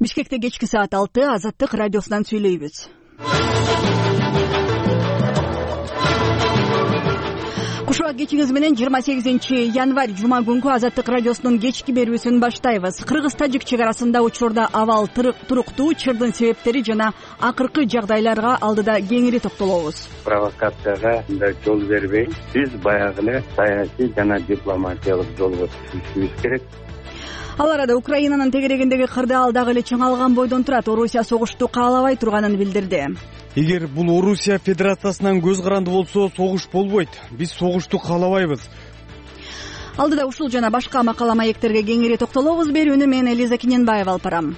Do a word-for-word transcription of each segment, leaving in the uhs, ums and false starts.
Бишкекте кечки саат алты Азаттык радиосунан сүйлөйбүз. Кушуак кечиңиз менен жыйырма сегизинчи январь жума күнкү Азаттык радиосунун кечки берүүсүн баштайбыз. Кыргыз-тажик чек арасында учурда абал туруктуу, чырдын себептери жана акыркы жагдайларга алдыда кеңири токтолобуз. Провокацияга жол бербей, биз баягы эле саясий жана дипломатиялык жолго түшүшүбүз керек. Ал арада Украинанын тегерегиндеги кырдаал дагы эле чыңалган бойдон турат. Орусия согушту каалабай турганын билдирди. Эгер бул Орусия Федерациясынан көз каранды болсо, согуш болбойт. Биз согушту каалабайбыз. Алдыда ушул жана башка макала маектерге кеңири токтолобуз. Берүүнү мен Элиза Киненбаева алып барам.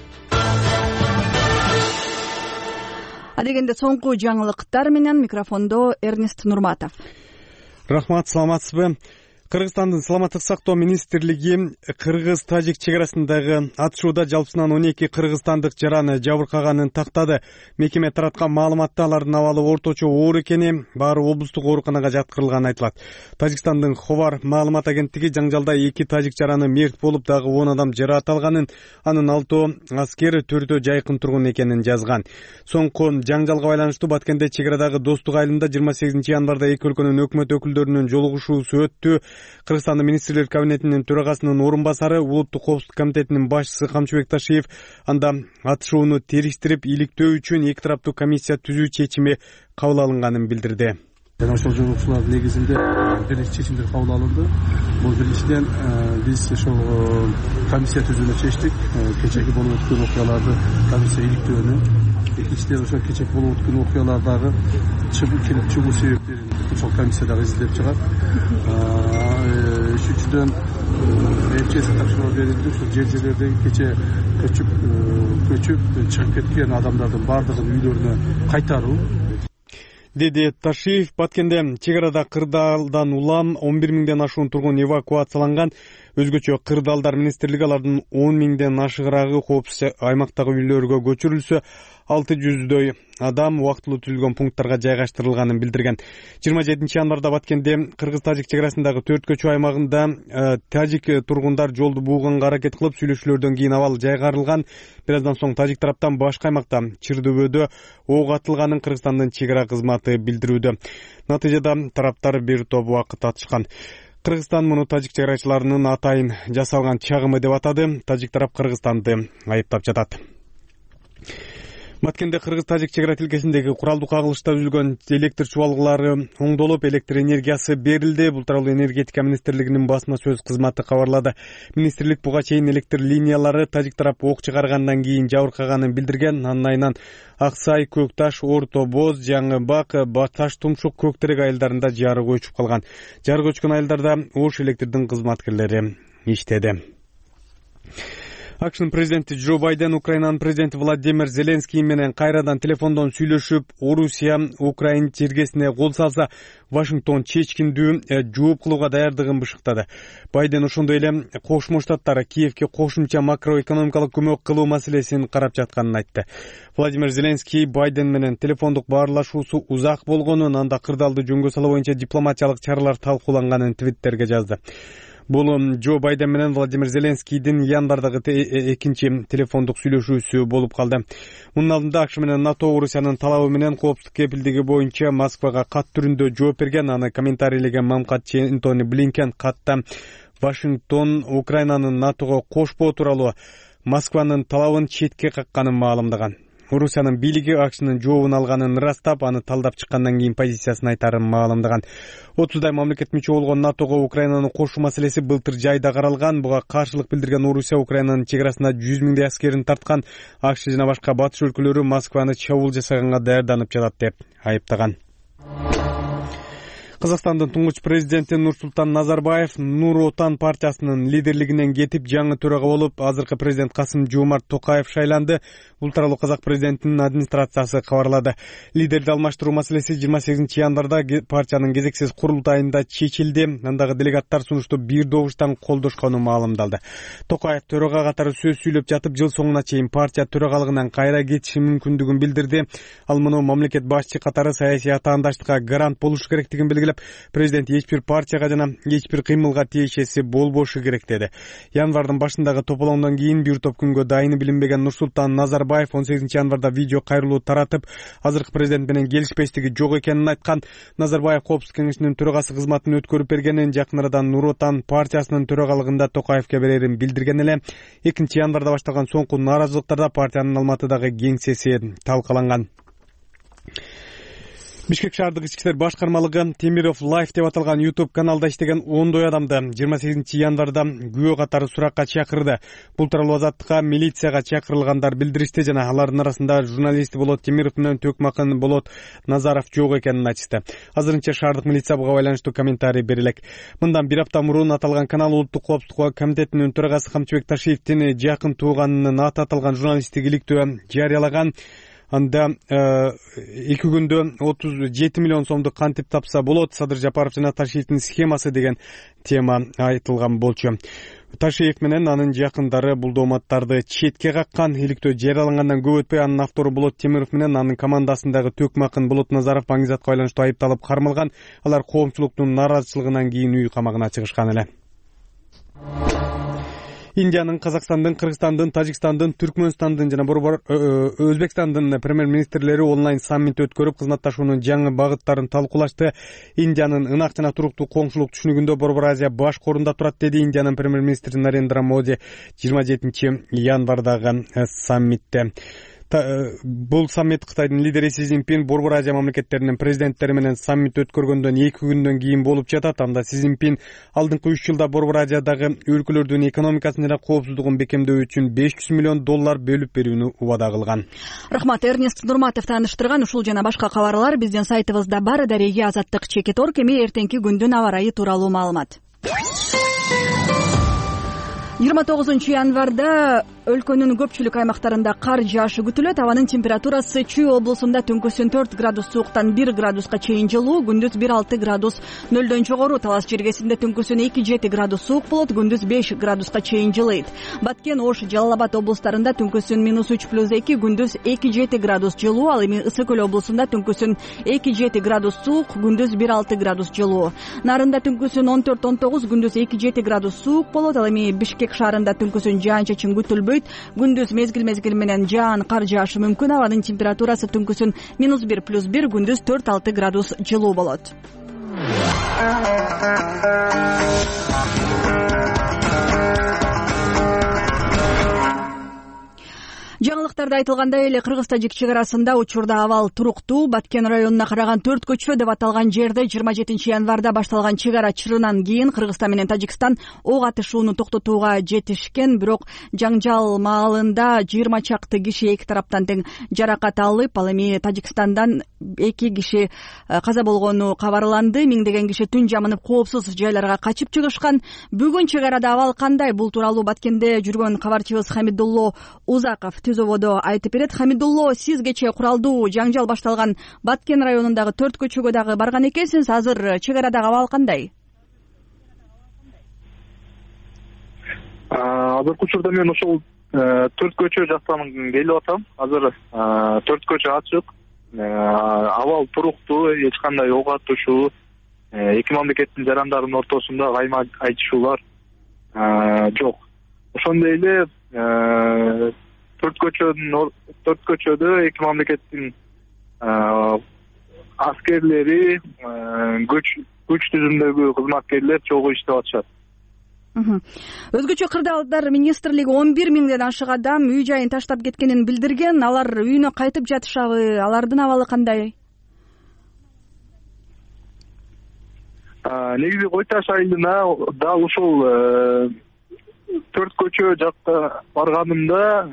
Адегенде соңку жаңылыктар менен микрофондо Эрнест Нурматов. Рахмат, саламатсызбы? Кыргызстандын саламаттык сактоо министрлиги кыргыз-тажик чек арасындагы атышууда жалпысынан он эки кыргызстандык жараны жабыркаганын тактады. Мекеме тараткан маалыматта алардын абалы орточо оор экени, баары облустук ооруканага жаткырылганы айтылат. Тажикстандын Ховар маалымат агенттиги жаңжалда эки тажик жараны мерт болуп, дагы он адам жаракат алганын, анын алтоо аскер, төртөө жайкын тургун экенин жазган. Соңку жаңжалга байланыштуу Баткенде чек арадагы Достук айылында жыйырма сегизинчи январда эки өлкөнүн өкмөт өкүлдөрүнүн жолугушуусу өттү. Кыргызстандын министрлер кабинетинин төрагасынын орун басары, Улуттук коопсуздук комитетинин башчысы Камчыбек Ташиев анда атышууну териштирип иликтөө үчүн эки тараптуу комиссия түзүү чечими кабыл алынганын билдирди. Жана ошол жолугушуулардын негизинде бир чечимдер кабыл алынды. Бул биринчиден биз ошол комиссия түзүүнү чечтик. Кечеги болуп өткөн окуяларды комиссия иликтөөнү. Экинчиден ошол кечеги болуп өткөн окуялардагы чыгуу чыгуу себептерин ошол комиссия дагы изилдеп чыгат. Үчүнчүдөн эмчеси тапшырма берилди. Ошол жер жерлердеги кече көчүп көчүп чыгып кеткен адамдардын баардыгын үйлөрүнө кайтаруу, деди Ташиев. Баткенде чек арада кырдаалдан улам он бир миңден ашуун тургун эвакуацияланган. Өзгөчө кырдаалдар министрлиги алардын он миңден ашыгыраагы коопсуз аймактагы үйлөргө көчүрүлсө, алты жүздөй адам убактылуу түзүлгөн пункттарга жайгаштырылганын билдирген. жыйырма жетинчи январда Баткенде кыргыз-тажик чек арасындагы төрт көчө аймагында тажик тургундар жолду бууганга аракет кылып, сүйлөшүүлөрдөн кийин абал жайгарылган. Бир аздан соң тажик тараптан башка аймакта Чырдыбөдө ок атылганын Кыргызстандын чек ара кызматы билдирүүдө. Натыйжада тараптар бир топ убакыт атышкан. Кыргызстан муну тажик чек арачыларынын атайын жасалган чагымы деп атады. Тажик тарап Кыргызстанды айыптап жатат. Баткенде кыргыз-тажик чек ара тилкесиндеги куралдуу кагылышта үзүлгөн электр чубалгылары оңдолуп, электр энергиясы берилди. Бул тууралуу энергетика министрлигинин басма сөз кызматы кабарлады. Министрлик буга чейин электр линиялары тажик тарап ок чыгаргандан кийин жабыркаганын билдирген. Анын айынан Аксай, Көкташ, Орто Боз, Жаңы Бак, Таш Тумшук, Көктерек айылдарында жарык өчүп калган. Жарык өчкөн айылдарда Ош электрдин кызматкерлери иштеди. Акшнын президенти Джо Байден Украинанын президенти Владимир Зеленский менен кайрадан телефондон сүйлөшүп, Орусия Украин чергесине кол салса, Вашингтон чечкиндүү жооп кылууга даярдыгын бышыктады. Байден ошондой эле Кошмо Штаттар Киевке кошумча макроэкономикалык көмөк кылуу маселесин карап жатканын айтты. Владимир Зеленский Байден менен телефондук баарлашуусу узак болгонун, анда кырдаалды жөнгө салуу боюнча дипломатиялык чаралар талкууланганын твиттерге жазды. Бул Джо Байден менен Владимир Зеленскийдин январдагы экинчи телефондук сүйлөшүүсү болуп калды. Мунун алдында АКШ менен НАТО Орусиянын талабы менен коопсуздук кепилдиги боюнча Москвага кат түрүндө жооп берген. Аны комментарийлеген мамкатчы Энтони Блинкен катта Вашингтон Украинанын НАТОго кошпоо тууралуу Москванын талабын четке какканын маалымдаган. Орусиянын бийлиги АКШнын жообун алганын ырастап, аны талдап чыккандан кийин позициясын айтарын маалымдаган. отуздай мамлекет мүчө болгон НАТОго Украинаны кошуу маселеси былтыр жайда каралган. Буга каршылык билдирген Орусия Украинанын чек арасына жүз миңдей аскерин тарткан. АКШ жана башка батыш өлкөлөрү Москваны чабуул жасаганга даярданып жатат деп айыптаган. Кыргызстандын туңгуч президенти Нурсултан Назарбаев Нур Отан партиясынын лидерлигинен кетип, жаңы төрага болуп, азыркы президент Касым-Жомарт Токаев шайланды. Бул тууралуу казак президентинин администрациясы кабарлады. Лидерди алмаштыруу маселеси жыйырма сегизинчи январда партиянын кезексиз курултайында чечилди. Андагы делегаттар сунушту бир добуштан колдошкону маалымдалды. Токаев төрага катары сөз сүйлөп жатып, жыл соңуна чейин партия төрагалыгынан кайра кетиши мүмкүндүгүн билдирди. Ал муну мамлекет башчы катары саясий атаандаштыкка гарант болушу керектигин белгиледи. белгилеп, президент эч бир партияга жана эч бир кыймылга тиешеси болбошу керек деди. Январдын башындагы тополоңдон кийин бир топ күнгө дайыны билинбеген Нурсултан Назарбаев он сегизинчи январда видео кайрылуу таратып, азыркы президент менен келишпестиги жок экенин айткан. Назарбаев Коопсуздук кеңешинин төрагасы кызматын өткөрүп бергенин, жакын арадан Нур Отан партиясынын төрагалыгында Токаевке берерин билдирген эле. экинчи январда башталган соңку нааразылыктарда партиянын Алматыдагы кеңсеси талкаланган. Бишкек шаардык ички иштер башкармалыгы Темиров Лайф деп аталган YouTube каналда иштеген ондой адамды жыйырма сегизинчи январда күбө катары суракка чакырды. Бул тууралуу Азаттыкка милицияга чакырылгандар билдиришти жана алардын арасында журналист Болот Темиров менен Төкмакын Болот Назаров жок экенин айтышты. Азырынча шаардык милиция буга байланыштуу комментарий берилек. Мындан бир апта мурун аталган канал Улуттук коопсуздук комитетинин төрагасы Камчыбек Ташиевдин жакын тууганынын аты аталган журналисттик иликтөө жарыялаган. Анда эки күндө отуз жети миллион сомдук кантип тапса болот, Садыр Жапаров жана Ташиевдин схемасы деген тема айтылган болчу. Ташиев менен анын жакындары бул дооматтарды четке каккан. Иликтөө жарыялангандан көп өтпөй анын автору Болот Темиров менен анын командасындагы Төкмакын Болот Назаров аңгизатка байланыштуу айыпталып кармалган. Алар коомчулуктун нааразычылыгынан кийин үй камагына чыгышкан эле. Индиянын, Казакстандын, Кыргызстандын, Тажикстандын, Түркмөнстандын жана Борбор Өзбекстандын премьер-министрлери онлайн саммит өткөрүп, кызматташуунун жаңы багыттарын талкуулашты. Индиянын ынак жана туруктуу коңшулук түшүнүгүндө Борбор Азия баш корунда турат, деди Индиянын премьер-министри Нарендра Моди жыйырма жетинчи январдагы саммитте. Бул саммит Кытайдын лидери Си Цзиньпин Борбор Азия мамлекеттеринин президенттери менен саммит өткөргөндөн эки күндөн кийин болуп жатат. Анда Си Цзиньпин алдыңкы үч жылда Борбор Азиядагы өлкөлөрдүн экономикасын жана коопсуздугун бекемдөө үчүн беш жүз миллион доллар бөлүп берүүнү убада кылган. Рахмат, Эрнест Нурматов тааныштырган. Ушул жана башка кабарлар биздин сайтыбызда бар. Дареги Азаттык чекит орг. Эми эртеңки күндүн аба ырайы тууралуу маалымат. жыйырма тогузунчу январда өлкөнүн көпчүлүк аймактарында кар жаашы күтүлөт. Абанын температурасы Чүй облусунда түнкүсүн төрт градус сууктан бир градуска чейин жылуу, күндүз бир алты градус нөлдөн жогору. Талас жергесинде түнкүсүн эки жети градус суук болот, күндүз беш градуска чейин жылыйт. Баткен, Ош, Жалал Абад облустарында түнкүсүн минус үч плюс эки, күндүз эки жети градус жылуу. Ал эми Ысык Көл облусунда түнкүсүн эки жети градус суук, күндүз бир алты градус жылуу. Нарында түнкүсүн он төрт он тогуз, күндүз эки жети градус суук болот. Ал эми Бишкек шаарында түнкүсүн жаан-чачын күтүлбөйт. Күндүз мезгил-мезгил менен жаан, кар жаашы мүмкүн. Абанын температурасы түнкүсүн минус бир плюс бир, күндүз төрт алты градус жылуу болот. Жаңылыктарда айтылгандай эле Кыргыз-Тажик чек арасында учурда абал туруктуу. Баткен районуна караган төрт көчө деп аталган жерде жыйырма жетинчи январда башталган чек ара чырынан кийин Кыргызстан менен Тажикстан ок атышууну токтотууга жетишкен. Бирок жаңжал маалында жыйырма чакты киши эки тараптан тең жаракат алып, ал эми Тажикстандан эки киши каза болгону кабарланды. Миңдеген киши түн жамынып коопсуз жайларга качып чыгышкан. Бүгүн чек арада абал кандай? Бул тууралуу Баткенде жүргөн кабарчыбыз Хамидулло Узаков Түзөбодо айтып берет. Хамидулло, сиз кечээ куралдуу жаңжал башталган Баткен районундагы төрт көчөгө дагы барган экенсиз. Азыр чек арадагы абал кандай? Азыркы учурда мен ошол төрт көчө жактан келип атам. Азыр төрт көчө ачык, абал туруктуу, эч кандай ок атышуу, эки мамлекеттин жарандарынын ортосунда кайма айтышуулар жок. Ошондой эле төрт көчөнүн төрт көчөдө эки мамлекеттин аскерлери, күч түзүмдөгү кызматкерлер чогуу иштеп атышат. Өзгөчө кырдаалдар министрлиги он бир миңден ашык адам үй жайын таштап кеткенин билдирген. Алар үйүнө кайтып жатышабы? Алардын абалы кандай? Негизи Кой Таш айылына дал ушул төрт көчө жакка барганымда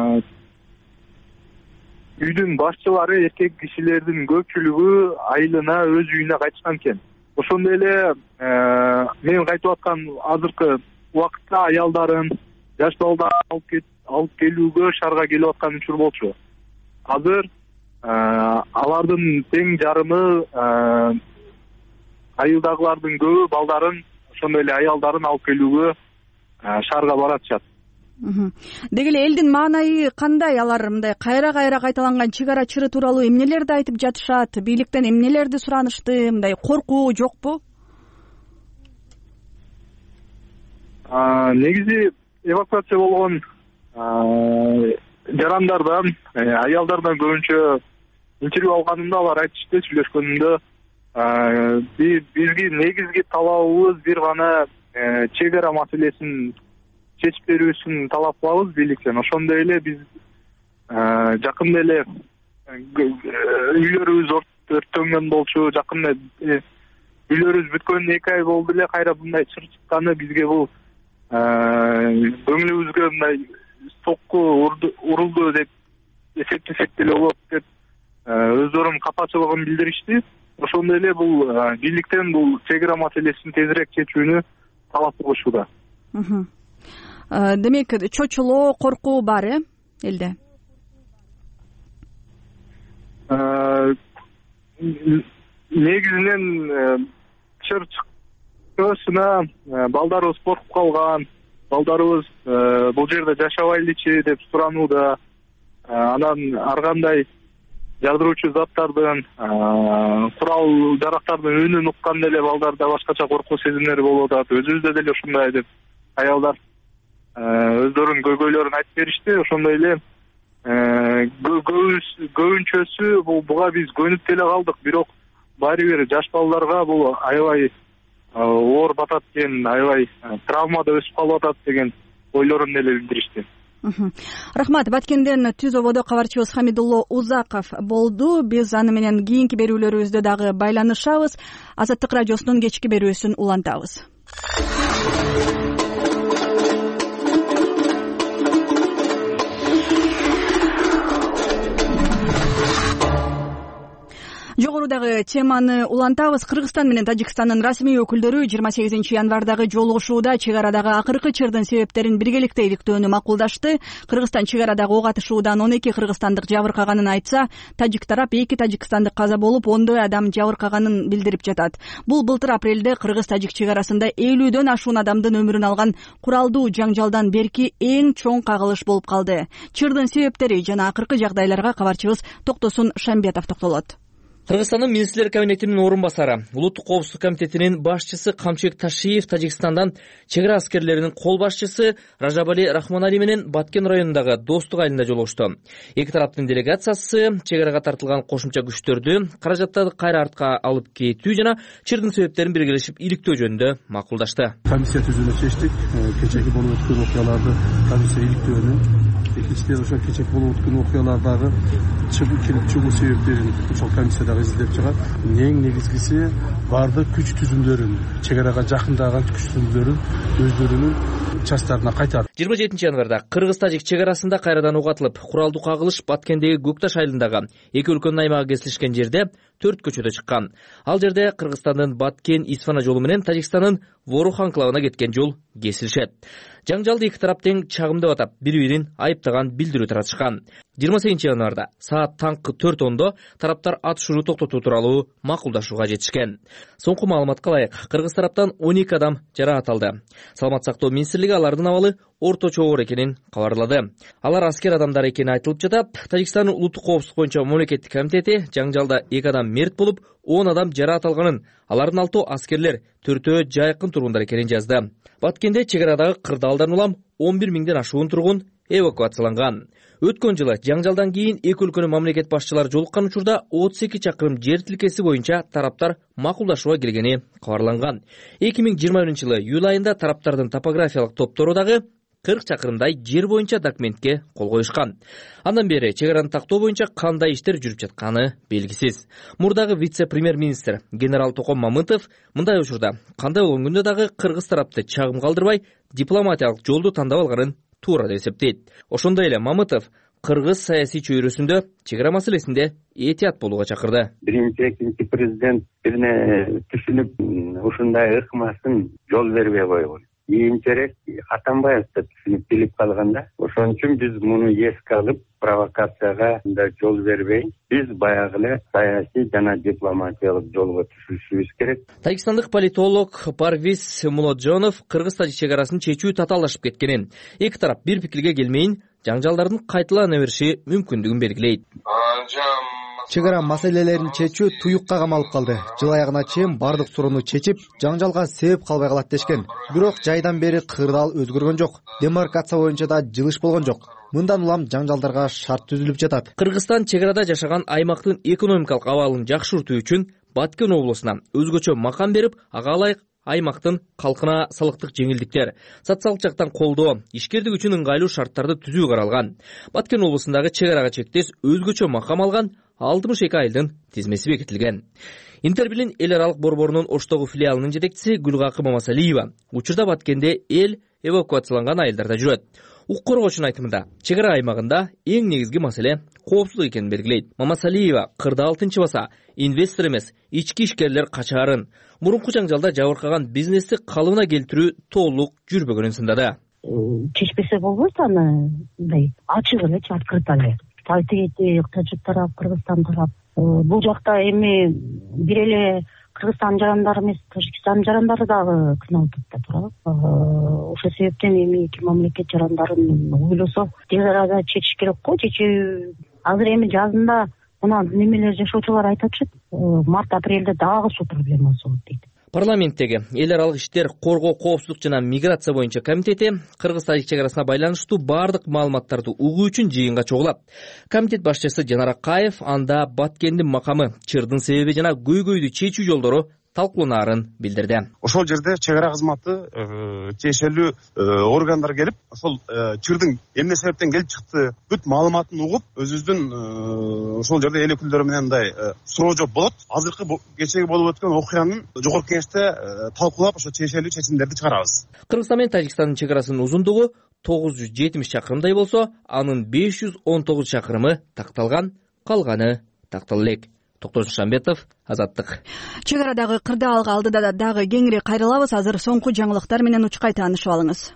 үйдүн башчылары, эркек кишилердин көпчүлүгү айылына, өз үйүнө кайтышкан экен. Ошондой эле мен кайтып аткан азыркы убакытта аялдарын, жаш балдарын алып келүүгө шаарга келип аткан учур болчу. Азыр алардын тең жарымы, айылдагылардын көбү балдарын, ошондой эле аялдарын алып келүүгө шаарга баратышат. Деги эле элдин маанайы кандай? Алар мындай кайра кайра кайталанган чек ара чыры тууралуу эмнелерди айтып жатышат? Бийликтен эмнелерди суранышты? Мындай коркуу жокпу? Негизи эвакуация болгон жарандардан, аялдардан көбүнчө интервью алганымда алар айтышты, сүйлөшкөнүмдө бизги негизги талабыбыз бир гана чек ара маселесин чечип берүүсүн талап кылабыз бийликтен. Ошондой эле биз жакында эле үйлөрүбүз өрттөнгөн болчу, жакында үйлөрүбүз бүткөнүнө эки ай болду эле, кайра мындай чыр чыкканы бизге бул көңүлүбүзгө мындай сокку урулду деп эсептесек деле болот деп өздөрүнүн капачылыгын билдиришти. Ошондой эле бул бийликтен бул чек ара маселесин тезирээк чечүүнү талап кылышууда. Демек, чочулоо, коркуу бар э элде? Негизинен чыр чыккысына балдарыбыз коркуп калган, балдарыбыз бул жерде жашабайлычы деп суранууда. Анан ар кандай жардыруучу заттардын, курал жарактардын үнүн укканда эле балдарда башкача коркуу сезимдери болуп атат. Өзүбүздө деле ушундай деп аялдар өздөрүнүн көйгөйлөрүн айтып беришти. Ошондой эле көбүнчөсү буга биз көнүп деле калдык, бирок баары бир жаш балдарга бул аябай оор батат экен, аябай травмада өсүп калып атат деген ойлорун деле билдиришти. Рахмат. Баткенден Түз ободо кабарчыбыз Хамидулло Узаков болду. Биз аны менен кийинки берүүлөрүбүздө дагы байланышабыз. Азаттык радиосунун кечки берүүсүн улантабыз. Жогорудагы теманы улантабыз. Кыргызстан менен Тажикстандын расмий өкүлдөрү жыйырма сегизинчи январдагы жолугушууда чек арадагы акыркы чырдын себептерин биргеликте иликтөөнү макулдашты. Кыргызстан чек арадагы ок атышуудан он эки кыргызстандык жабыркаганын айтса, тажик тарап эки тажикстандык каза болуп, ондой адам жабыркаганын билдирип жатат. Бул былтыр апрелде кыргыз-тажик чек арасында элүүдөн ашуун адамдын өмүрүн алган куралдуу жаңжалдан берки эң чоң кагылыш болуп калды. Чырдын себептери жана акыркы жагдайларга кабарчыбыз Токтосун Шамбетов токтолот. Кыргызстандын министрлер кабинетинин орун басары, улуттук коопсуздук комитетинин башчысы Камчыбек Ташиев Тажикстандан чек ара аскерлеринин кол башчысы Ражабали Рахмонали менен Баткен районундагы достук айылында жолугушту. Эки тараптын делегациясы чек арага тартылган кошумча күчтөрдү, каражаттарды кайра артка алып кетүү жана чырдын себептерин биргелешип иликтөө жөнүндө макулдашты. Комиссия түзүүнү чечтик. Кечеги болуп өткөн окуяларды комиссия иликтөөнү, экинчиден ошо кечеги болуп өткөн окуялардагы чыгуу себептерин ошол комиссияда изилдеп чыгат. Эң негизгиси бардык күч түзүмдөрүн, чек арага жакындаган күч түзүмдөрүн өздөрүнүн частарына кайтарды. жыйырма жетинчи январда кыргыз-тажик чек арасында кайрадан ок атылып, куралдуу кагылыш Баткендеги Көкташ айылындагы эки өлкөнүн аймагы кесилишкен жерде төрт көчөдө чыккан. Ал жерде Кыргызстандын Баткен-Исфана жолу менен Тажикстандын Ворух анклавына кеткен жол кесилишет. Жаңжалды эки тарап тең чагымдап атап, бири-бирин айыптаган билдирүү таратышкан. жыйырма сегизинчи январда саат таңкы төрт ондо тараптар атышууну токтотуу тууралуу макулдашууга жетишкен. Соңку маалыматка ылайык, кыргыз тараптан он эки адам жараат алды. Саламат сактоо министрлиги алардын абалы орточо оор экенин кабарлады. Алар аскер адамдар экени айтылып жатат. Тажикстандын улуттук коопсуздук боюнча мамлекеттик комитети жаңжалда эки адам мерт болуп, он адам жараат алганын, алардын алтоо аскерлер, төртөө жайкын тургундар экенин жазды. Баткенде чек арадагы кырдаалдан улам он бир миңден ашуун тургун эвакуацияланган. Өткөн жылы жаңжалдан кийин эки өлкөнүн мамлекет башчылары жолуккан учурда отуз эки чакырым жер тилкеси боюнча тараптар макулдашууга келгени кабарланган. эки миң жыйырма биринчи жылы июль айында тараптардын топографиялык топтору дагы кырк чакырымдай жер боюнча документке кол коюшкан. Андан бери чек араны тактоо боюнча кандай иштер жүрүп жатканы белгисиз. Мурдагы вице-премьер-министр генерал Током Мамытов мындай учурда кандай болгон күндө дагы кыргыз тарапты чагым калтырбай дипломатиялык жолду тандап алганын туура деп эсептейт. Ошондой эле Мамытов кыргыз саясий чөйрөсүндө чек ара маселесинде этият болууга чакырды. Биринчи, экинчи президент бирине түшүнүп ушундай ыкмасын жол бербей койгон. кийинчерээк атанбай атат түшүнүп билип калган да. Ошон үчүн биз муну эске алып, провокацияга да жол бербей, биз баягы эле саясий жана дипломатиялык жолго түшүшүбүз керек. Тажикстандык политолог Парвиз Мулоджонов кыргыз-тажик чек арасын чечүү татаалдашып кеткенин, эки тарап бир пикирге келмейин жаңжалдардын кайталана бериши мүмкүндүгүн белгилейт. Чек ара маселелерин чечүү туюкка камалып калды. Жыл аягына чейин бардык суроону чечип, жаңжалга себеп калбай калат дешкен. Бирок жайдан бери кырдаал өзгөргөн жок. Демаркация боюнча да жылыш болгон жок. Мындан улам жаңжалдарга шарт түзүлүп жатат. Кыргызстан чек арада жашаган аймактын экономикалык абалын жакшыртуу үчүн Баткен облусуна өзгөчө макам берип, ага ылайык аймактын калкына салыктык жеңилдиктер, социалдык жактан колдоо, ишкердик үчүн ыңгайлуу шарттарды түзүү каралган. Баткен облусундагы чек арага чектеш өзгөчө макам алган алтымыш эки айылдын тизмеси бекитилген. Интербилин эл аралык борборунун Оштогу филиалынын жетекчиси Гүлгакы Мамасалиева учурда Баткенде эл эвакуацияланган айылдарда жүрөт. Укук коргоочунун айтымында, чек ара аймагында эң негизги маселе коопсуздук экенин белгилейт. Мамасалиева кырдаал тынчыбаса, инвестор эмес, ички ишкерлер качаарын, мурунку жаңжалда жабыркаган бизнести калыбына келтирүү толук жүрбөгөнүн сындады. Чечпесе болбойт аны, мындай ачык эле, открыто эле. Тайты тажик тарап, Кыргызстан тарап. Бул жакта эми бир эле Кыргызстан жарандары эмес, Тажикстан жарандары дагы кыйналып атат да туурабы. Ошол себептен эми эки мамлекет жарандарын ойлосо, тез арада чечиш керек го. Чечүү азыр эми жазында мына немелер жашоочулар айтып атышат, март-апрелде дагы суу проблемасы болот дейт. Парламенттеги эл аралык иштер, коргоо, коопсуздук жана миграция боюнча комитети Кыргыз-Тажик чек арасына байланыштуу бардык маалыматтарды угуу үчүн жыйынга чогулат. Комитет башчысы Жанар Акаев анда Баткендин макамы, чырдын себеби жана көйгөйдү чечүү жолдору талкууланаарын билдирди. Ошол жерде чек ара кызматы тиешелүү органдар келип, ошол чырдын эмне себептен келип чыкты бүт маалыматын угуп, өзүбүздүн ошол жерде эл өкүлдөрү менен мындай суроо жооп болот. Азыркы кечеги болуп өткөн окуянын жогорку кеңеште талкуулап, ошо тиешелүү чечимдерди чыгарабыз. Кыргызстан менен Тажикстандын чек арасынын узундугу тогуз жүз жетимиш чакырымдай болсо, анын беш жүз он тогуз чакырымы такталган, калганы тактала элек. Токтош Шамбетов, Азаттык. Чек арадагы кырдаалга алдыда дагы кеңири кайрылабыз. Азыр соңку жаңылыктар менен учкай таанышып алыңыз.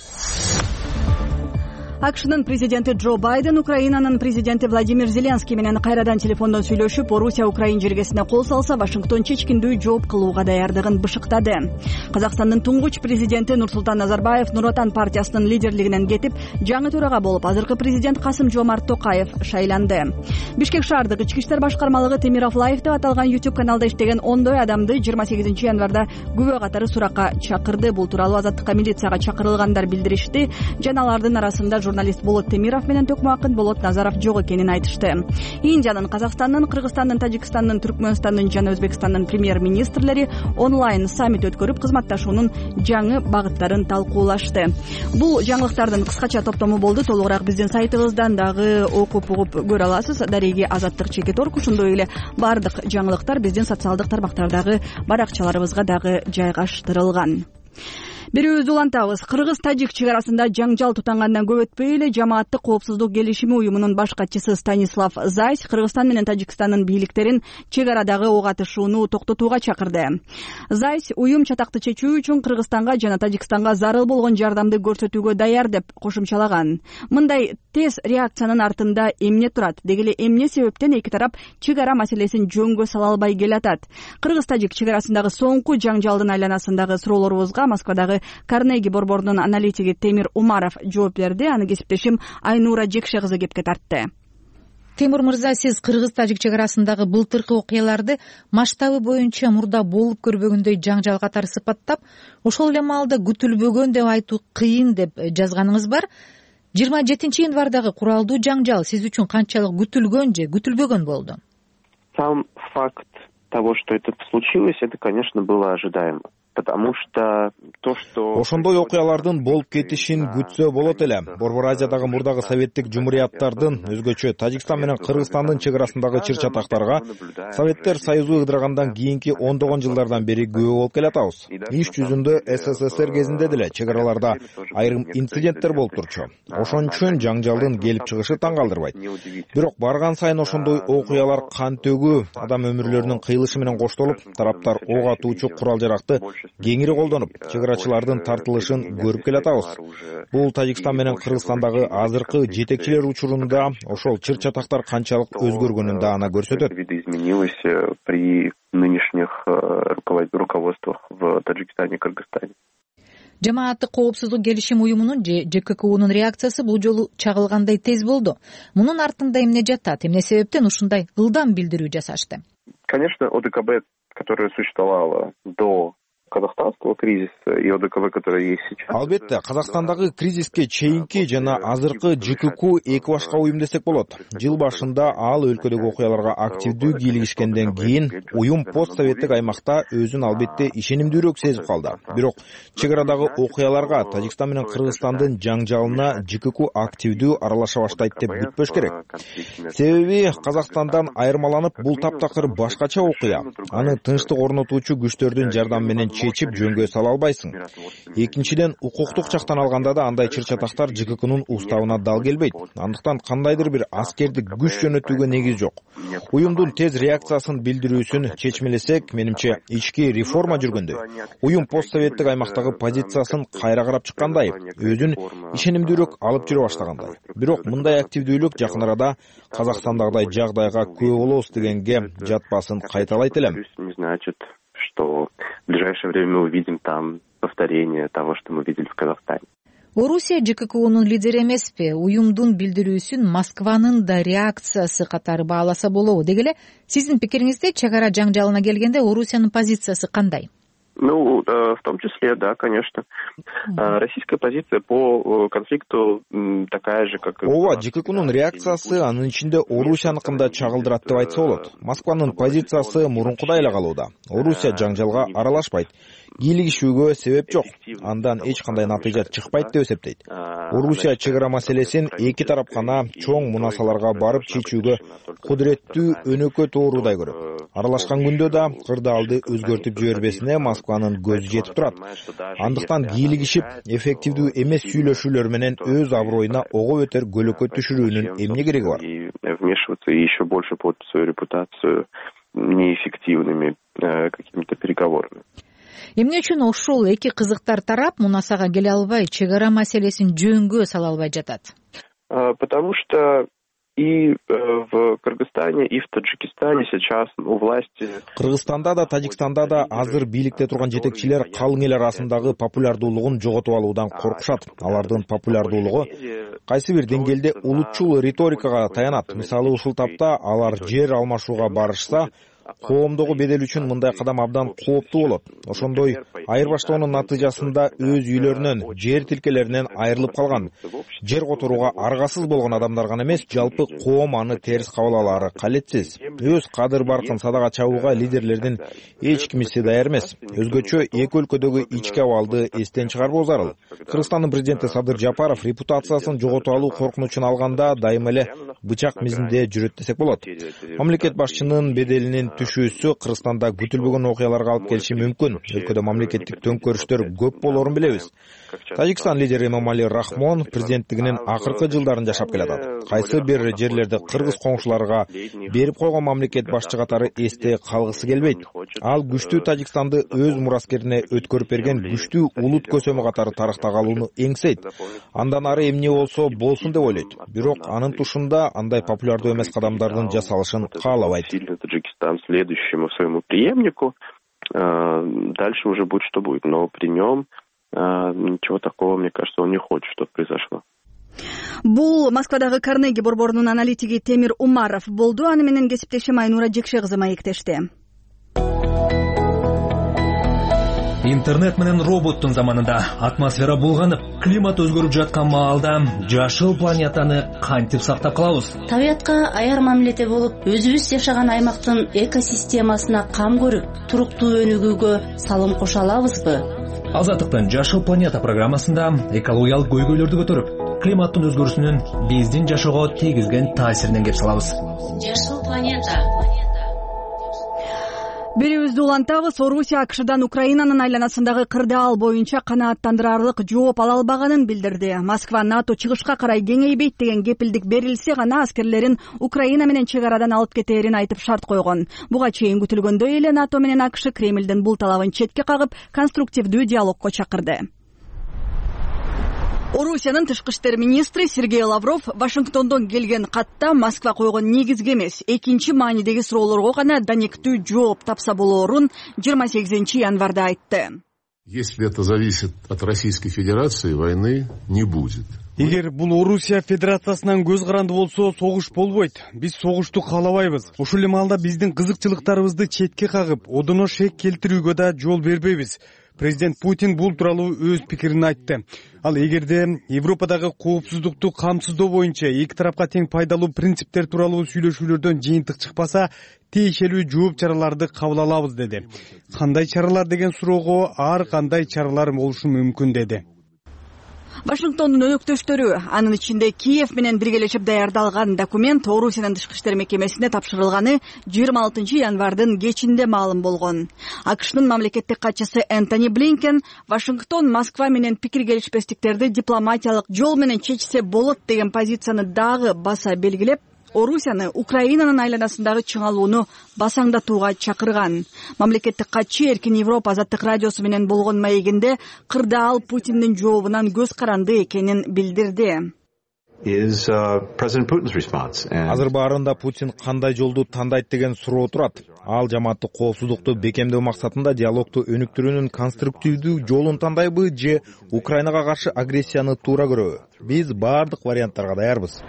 АКШнын президенти Джо Байден Украинанын президенти Владимир Зеленский менен кайрадан телефондон сүйлөшүп, Орусия Украин жергесине кол салса, Вашингтон чечкиндүү жооп кылууга даярдыгын бышыктады. Казакстандын туңгуч президенти Нурсултан Назарбаев Нур Отан партиясынын лидерлигинен кетип, жаңы төрага болуп, азыркы президент Касым Жомарт Токаев шайланды. Бишкек шаардык ички иштер башкармалыгы Темиров Лайв деп аталган YouTube каналда иштеген ондой адамды жыйырма сегизинчи январда күбө катары суракка чакырды. Бул тууралуу Азаттыкка милицияга чакырылгандар билдиришти жана алардын арасында журналист Болот Темиров менен төкмө акын Болот Назаров жок экенин айтышты. Индиянын, Казакстандын, Кыргызстандын, Тажикстандын, Түркмөнстандын жана Өзбекстандын премьер-министрлери онлайн саммит өткөрүп, кызматташуунун жаңы багыттарын талкуулашты. Бул жаңылыктардын кыскача топтому болду. Толугураак биздин сайтыбыздан дагы окуп угуп көрө аласыз. Дареги Азаттык чекит орг, ошондой эле бардык жаңылыктар биздин социалдык тармактардагы баракчаларыбызга дагы жайгаштырылган. Берүүбүздү улантабыз. Кыргыз-Тажик чек арасында жаңжал тутангандан көп өтпөй эле Жамааттык коопсуздук келишими уюмунун баш катчысы Станислав Зайс Кыргызстан менен Тажикстандын бийликтерин чек арадагы ок атышууну токтотууга чакырды. Зайс уюм чатакты чечүү үчүн Кыргызстанга жана Тажикстанга зарыл болгон жардамды көрсөтүүгө даяр деп кошумчалаган. Мындай тез реакциянын артында эмне турат? Деги эле эмне себептен эки тарап чек ара маселесин жөнгө сала албай келатат? Кыргыз-Тажик чек арасындагы соңку жаңжалдын айланасындагы суроолорубузга Москвадагы Карнеги борборунун аналитиги Темир Умаров жооп берди. Аны кесиптешим Айнура Жекше кызы кепке тартты. Темир мырза, сиз Кыргыз-Тажик чек арасындагы былтыркы окуяларды масштабы боюнча мурда болуп көрбөгөндөй жаңжал катары сыпаттап, ошол эле маалда күтүлбөгөн деп айтуу кыйын деп жазганыңыз бар. жыйырма жетинчи январдагы куралдуу жаңжал сиз үчүн канчалык күтүлгөн же күтүлбөгөн болду? Сам факт того, что это случилось, это, конечно, было ожидаемо. Потому что то, что ошондой окуялардын болуп кетишин күтсө болот эле. Борбор Азиядагы мурдагы советтик жумурияттардын, өзгөчө Тажикстан менен Кыргызстандын чек арасындагы чыр-чатактарга Советтер Союзу ыдырагандан кийинки ондогон жылдардан бери күбө болуп келатабыз. Иш жүзүндө СССР кезинде деле чек араларда айрым инциденттер болуп турчу. Ошон үчүн жаңжалдын келип чыгышы таң калтырбайт. Бирок барган сайын ошондой окуялар кан төгүү, адам өмүрлөрүнүн кыйылышы менен коштолуп, тараптар ок атуучу курал-жаракты кеңири колдонуп, чек арачылардын тартылышын көрүп келатабыз. Бул Тажикстан менен Кыргызстандагы азыркы жетекчилер учурунда ошол чыр-чатактар канчалык өзгөргөнүн да ана көрсөтөт. При нынешних руководствах в Таджикистане и Кыргызстане. Жамааттык коопсуздук келишим уюмунун же Ж К К Унун реакциясы бул жолу чагылгандай тез болду. Мунун артында эмне жатат, эмне себептен ушундай ылдам билдирүү жасашты? Конечно, О Д К Б, которая существовала до казахстанского кризиса и О Д К Б, которая есть сейчас. Албетте, Казакстандагы кризиске чейинки жана азыркы Ж К К эки башка уюм десек болот. Жыл башында ал өлкөдөгү окуяларга активдүү кийлигишкенден кийин уюм постсоветтик аймакта өзүн албетте ишенимдүүрөөк сезип калды. Бирок чек арадагы окуяларга Тажикстан менен Кыргызстандын жаңжалына Ж К К активдүү аралаша баштайт деп күтпөш керек. Себеби Казакстандан айырмаланып бул таптакыр башкача окуя. Аны тынчтык орнотуучу күчтөрдүн жардамы менен чечип жөнгө сала албайсың. Экинчиден, укуктук жактан алганда да андай чыр-чатактар Ж К Кнун уставына дал келбейт. Андыктан кандайдыр бир аскердик күч жөнөтүүгө негиз жок. Уюмдун тез реакциясын билдирүүсүн чечмелесек, менимче ички реформа жүргөндө. Уюм постсоветтик аймактагы позициясын кайра карап чыккандай, өзүн ишенимдүүрөөк алып жүрө баштагандай. Бирок мындай активдүүлүк жакын арада Казакстандагыдай жагдайга күбө болобуз дегенге жатпасын кайталайт элем. Что в ближайшее время мы увидим там повторение того, что мы видели в Казахстане. Орусия Ж К К Унун лидери эмеспи? Уюмдун билдирүүсүн Москванын да реакциясы катары бааласа болобу? Деги эле сиздин пикириңизде чек ара жаңжалына келгенде Орусиянын позициясы кандай? Ну, в том числе, да, конечно. Российская позиция по конфликту такая же, как и... Ооба, Ж К К Унун реакциясы анын ичинде Орусияныкын да чагылдырат деп айтса болот. Москванын позициясы мурункудай эле калууда. Орусия жаңжалга аралашпайт. Кийлигишүүгө себеп жок. Андан эч кандай натыйжа чыкпайт деп эсептейт. Орусия чек ара маселесин эки тарап гана чоң мунасаларга барып чечүүгө кудуреттүү өнөкөт оорудай көрөт. Аралашкан күндө да кырдаалды өзгөртүп жибербесине Москванын көзү жетип турат. Андыктан кийлигишип, эффективдүү эмес сүйлөшүүлөр менен өз аброюна ого өтөр көлөкө түшүрүүнүн эмне кереги бар? Вмешиваться и еще больше портить свою репутацию неэффективными какими-то переговорами. Эмне үчүн ошол эки кызыктар тарап мунасага келе албай, чек ара маселесин жөнгө сала албай жатат? Потому что и в Кыргызстане, и в Таджикистане сейчас у власти... Кыргызстанда да, Тажикстанда да азыр бийликте турган жетекчилер калың эл арасындагы популярдуулугун жоготуп алуудан коркушат. Алардын популярдуулугу кайсы бир деңгээлде улутчул риторикага таянат. Мисалы, ушул тапта алар жер алмашууга барышса, коомдогу бедел үчүн мындай кадам абдан кооптуу болот. Ошондой айырбаштоонун натыйжасында өз үйлөрүнөн, жер тилкелеринен айрылып калган, жер которууга аргасыз болгон адамдар гана эмес, жалпы коом аны терс кабыл алаары калетсиз. Өз кадыр баркын садага чабууга лидерлердин эч кимиси даяр эмес. Өзгөчө эки өлкөдөгү ички абалды эстен чыгарбоо зарыл. Кыргызстандын президенти Садыр Жапаров репутациясын жоготуп алуу коркунучун алганда дайыма эле бычак мизинде жүрөт десек болот. Мамлекет башчынын беделинин түшүүсү Кыргызстанда күтүлбөгөн окуяларга алып келиши мүмкүн. Өлкөдө мамлекеттик төңкөрүштөр көп болоорун билебиз. Тажикстан лидери Эмомали Рахмон президенттигинин акыркы жылдарын жашап келатат. Кайсы бир жерлерди кыргыз коңшуларга берип койгон мамлекет башчы катары эсте калгысы келбейт. Ал күчтүү Тажикстанды өз мураскерине өткөрүп берген күчтүү улут көсөмү катары тарыхта калууну эңсейт. Андан ары эмне болсо болсун деп ойлойт. Бирок анын тушунда андай популярдуу эмес кадамдардын жасалышын каалабайт. Следующему своему преемнику, дальше уже будет, что будет. Но при нем ничего такого, мне кажется, он не хочет, чтобы произошло. Бул Москвадагы Карнеги борборунун аналитиги Темир Умаров болду. Аны менен кесиптешим Айнура Жекше кызы маектешти. Интернет менен роботтун заманында атмосфера булганып, климат өзгөрүп жаткан маалда жашыл планетаны кантип сактап калабыз? Табиятка аяр мамиледе болуп, өзүбүз жашаган аймактын экосистемасына кам көрүп, туруктуу өнүгүүгө салым кошо алабызбы? Азаттыктын Жашыл планета программасында экологиялык көйгөйлөрдү көтөрүп, климаттын өзгөрүүсүнүн биздин жашоого тийгизген таасиринен кеп салабыз. Жашыл планета. берүүбүздү улантабыз. Орусия АКШдан Украинанын айланасындагы кырдаал боюнча канааттандырарлык жооп ала албаганын билдирди. Москва НАТО чыгышка карай кеңейбейт деген кепилдик берилсе гана аскерлерин Украина менен чек арадан алып кетээрин айтып шарт койгон. Буга чейин күтүлгөндөй эле НАТО менен АКШ Кремлдин бул талабын четке кагып, конструктивдүү диалогко чакырды. Орусиянын тышкы иштер министри Сергей Лавров Вашингтондон келген катта Москва койгон негизги эмес, экинчи маанидеги суроолорго гана данектүү жооп тапса болоорун жыйырма сегизинчи январда айтты. Если это зависит от Российской Федерации, войны не будет. Эгер бул Орусия Федерациясынан көз каранды болсо, согуш болбойт. Биз согушту каалабайбыз. Ошол эле маалда биздин кызыкчылыктарыбызды четке кагып, одоно шек келтирүүгө да жол бербейбиз. Президент Путин бул тууралуу өз пикирин айтты. Ал эгерде Европадагы коопсуздукту камсыздоо боюнча эки тарапка тең пайдалуу принциптер тууралуу сүйлөшүүлөрдөн жыйынтык чыкпаса, тиешелүү жооп чараларды кабыл алабыз деди. Кандай чаралар деген суроого ар кандай чаралар болушу мүмкүн деди. Вашингтондун өнөктөштөрү, анын ичинде Киев менен биргелешип даярдалган документ Орусиянын тышкы иштер мекемесине тапшырылганы жыйырма алтынчы январдын кечинде маалым болгон. АКШнын мамлекеттик катчысы Энтони Блинкен Вашингтон Москва менен пикир келишпестиктерди дипломатиялык жол менен чечсе болот деген позицияны дагы баса белгилеп, Орусияны Украинанын айланасындагы чыңалууну басаңдатууга чакырган. Мамлекеттик катчы Эркин Европа азаттык радиосу менен болгон маегинде кырдаал Путиндин жообунан көз каранды экенин билдирди. Азыр баарында Путин кандай жолду тандайт деген суроо турат. Ал жамааттык коопсуздукту бекемдөө максатында диалогду өнүктүрүүнүн конструктивдүү жолун тандайбы же Украинага каршы агрессияны туура көрөбү? Биз баардык варианттарга даярбыз.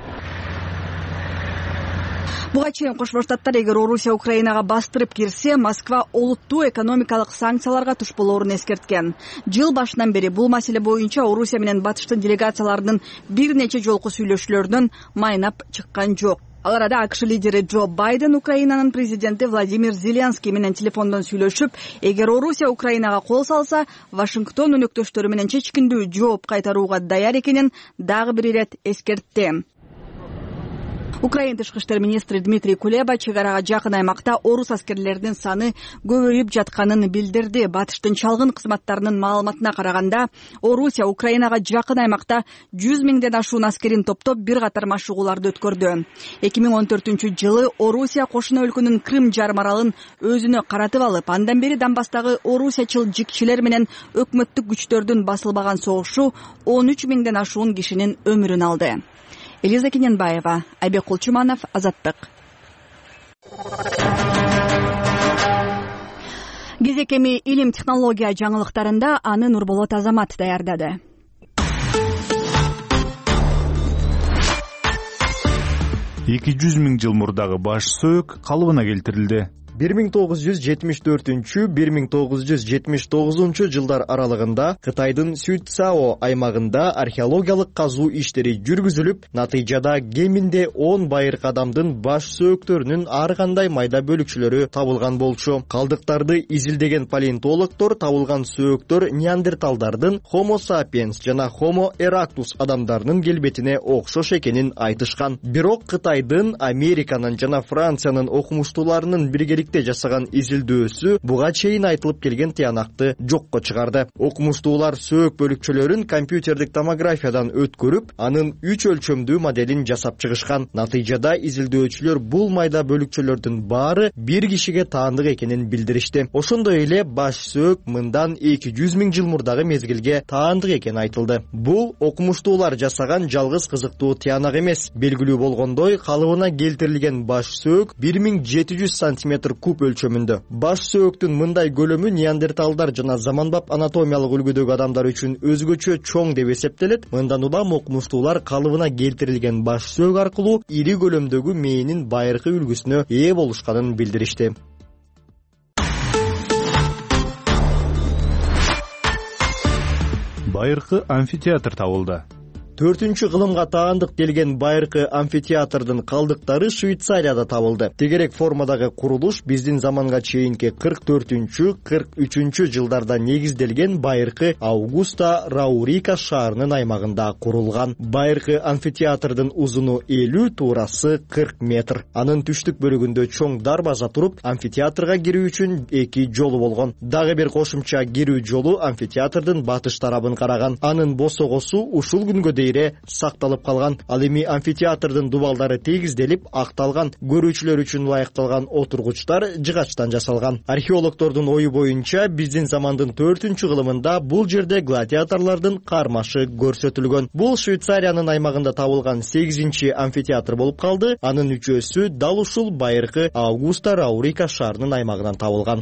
Буга чейин Кошмо Штаттар эгер Орусия Украинага бастырып кирсе, Москва олуттуу экономикалык санкцияларга туш болоорун эскерткен. Жыл башынан бери бул маселе боюнча Орусия менен Батыштын делегацияларынын бир нече жолку сүйлөшүүлөрүнөн майнап чыккан жок. Ал арада АКШ лидери Джо Байден Украинанын президенти Владимир Зеленский менен телефондон сүйлөшүп, эгер Орусия Украинага кол салса, Вашингтон өнөктөштөрү менен чечкиндүү жооп кайтарууга даяр экенин дагы бир ирет эскертти. Украин тышкы иштер министри Дмитрий Кулеба чек арага жакын аймакта орус аскерлеринин саны көбөйүп жатканын билдирди. Батыштын чалгын кызматтарынын маалыматына караганда, Орусия Украинага жакын аймакта жүз миңден ашуун аскерин топтоп бир катар машыгууларды өткөрдү. эки миң он төртүнчү жылы Орусия кошуна өлкөнүн Крым жарым аралын өзүнө каратып алып, андан бери Донбасстагы орусиячыл жикчилер менен өкмөттүк күчтөрдүн басылбаган согушу он үч миңден ашуун кишинин өмүрүн алды. Элиза Кененбаева, Айбек Кулчуманов, Азаттык. Кезекеми илим технология жаңылыктарында аны Нурболот Азамат даярдады. эки жүз миң жыл мурдагы баш сөөк калыбына келтирилди. бир миң тогуз жүз жетимиш төртүнчү — бир миң тогуз жүз жетимиш тогузунчу жылдар аралыгында Кытайдын Сюйцао аймагында археологиялык казуу иштери жүргүзүлүп, натыйжада кеминде он байыркы адамдын баш сөөктөрүнүн ар кандай майда бөлүкчөлөрү табылган болчу. Калдыктарды изилдеген палеонтологдор табылган сөөктөр неандерталдардын Homo sapiens жана Homo erectus адамдарынын келбетине окшош экенин айтышкан. Бирок Кытайдын, Американын жана Франциянын окумуштууларынын биргеликте жасаган изилдөөсү буга чейин айтылып келген тыянакты жокко чыгарды. Окумуштуулар сөөк бөлүкчөлөрүн компьютердик томографиядан өткөрүп, анын үч өлчөмдүү моделин жасап чыгышкан. Натыйжада изилдөөчүлөр бул майда бөлүкчөлөрдүн баары бир кишиге таандык экенин билдиришти. Ошондой эле баш сөөк мындан эки жүз миң жыл мурдагы мезгилге таандык экени айтылды. Бул окумуштуулар жасаган жалгыз кызыктуу тыянак эмес. Белгилүү болгондой, калыбына келтирилген баш сөөк бир миң жети жүз сантиметр куб өлчөмүндө. Баш сөөктүн мындай көлөмү неандерталдар жана заманбап анатомиялык үлгүдөгү адамдар үчүн өзгөчө чоң деп эсептелет. Мындан улам окумуштуулар калыбына келтирилген баш сөөк аркылуу ири көлөмдөгү мээнин байыркы үлгүсүнө ээ болушканын билдиришти. Байыркы амфитеатр табылды. төртүнчү кылымга таандык делген байыркы амфитеатрдын калдыктары Швейцарияда табылды. Тегерек формадагы курулуш биздин заманга чейинки кырк төртүнчү кырк үчүнчү жылдарда негизделген байыркы Аугуста Раурика шаарынын аймагында курулган. Байыркы амфитеатрдын узуну элүү, туурасы кырк метр. Анын түштүк бөлүгүндө чоң дарбаза туруп, амфитеатрга кирүү үчүн эки жолу болгон. Дагы бир кошумча кирүү жолу амфитеатрдын батыш тарабын караган. Анын босогосу ушул күнгө дейре сакталып калган. Ал эми амфитеатрдын дубалдары тегизделип, акталган. Көрүүчүлөр үчүн ылайыкталган отургучтар жыгачтан жасалган. Археологдордун ою боюнча, биздин замандын төртүнчү кылымында бул жерде гладиаторлордун кармашы көрсөтүлгөн. Бул Швейцариянын аймагында табылган сегизинчи амфитеатр болуп калды. Анын үчөөсү дал ушул байыркы Аугуста Раурика шаарынын аймагынан табылган.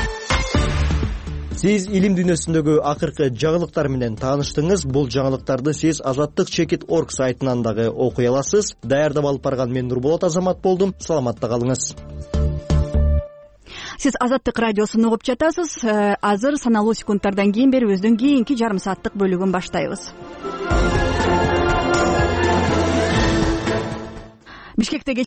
Сиз илим дүйнөсүндөгү акыркы жаңылыктар менен тааныштыңыз. Бул жаңылыктарды сиз азаттык чекит точка орг сайтынан дагы окуй аласыз. Даярдап алып барган мен Нурболот Азамат болдум. Саламатта калыңыз. Сиз Азаттык радиосун угуп жатасыз. Азыр саналуу секундтардан кийин берүүбүздүн кийинки жарым сааттык бөлүгүн баштайбыз. Бишкекте